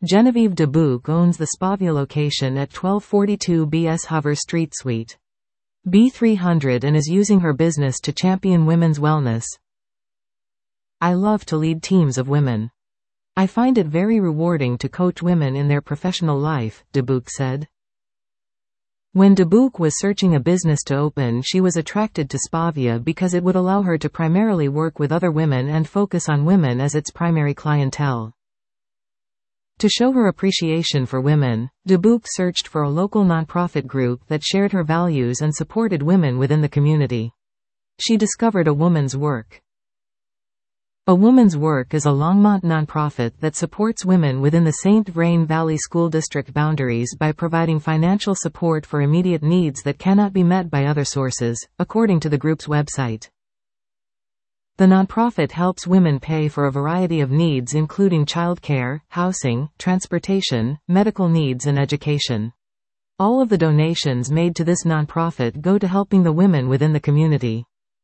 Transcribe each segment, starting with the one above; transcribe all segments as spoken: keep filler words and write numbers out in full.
Genevieve Dubuque owns the Spavia location at twelve forty-two B S Hover Street Suite B three hundred and is using her business to champion women's wellness. I love to lead teams of women. I find it very rewarding to coach women in their professional life, Dubuque said. When Dubuque was searching a business to open, she was attracted to Spavia because it would allow her to primarily work with other women and focus on women as its primary clientele. To show her appreciation for women, Dubuque searched for a local nonprofit group that shared her values and supported women within the community. She discovered A Woman's Work. A Woman's Work is a Longmont nonprofit that supports women within the Saint Vrain Valley School District boundaries by providing financial support for immediate needs that cannot be met by other sources, according to the group's website. The nonprofit helps women pay for a variety of needs including childcare, housing, transportation, medical needs and education. All of the donations made to this nonprofit go to helping the women within the community.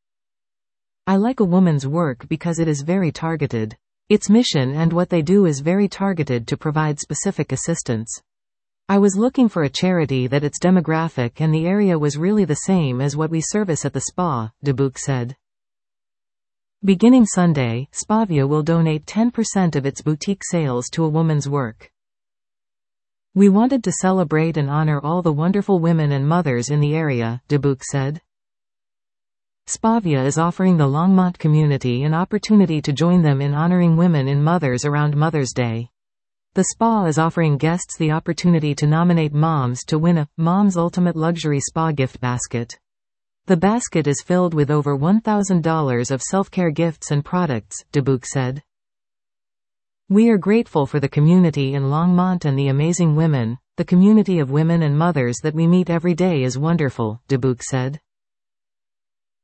I like A Woman's Work because it is very targeted. Its mission and what they do is very targeted to provide specific assistance. I was looking for a charity that its demographic and the area was really the same as what we service at the spa, Dubuque said. Beginning Sunday, Spavia will donate ten percent of its boutique sales to A Woman's Work. We wanted to celebrate and honor all the wonderful women and mothers in the area, Dubuque said. Spavia is offering the Longmont community an opportunity to join them in honoring women and mothers around Mother's Day. The spa is offering guests the opportunity to nominate moms to win a Mom's Ultimate Luxury Spa gift basket. The basket is filled with over one thousand dollars of self-care gifts and products, Dubuque said. We are grateful for the community in Longmont and the amazing women. The community of women and mothers that we meet every day is wonderful, Dubuque said.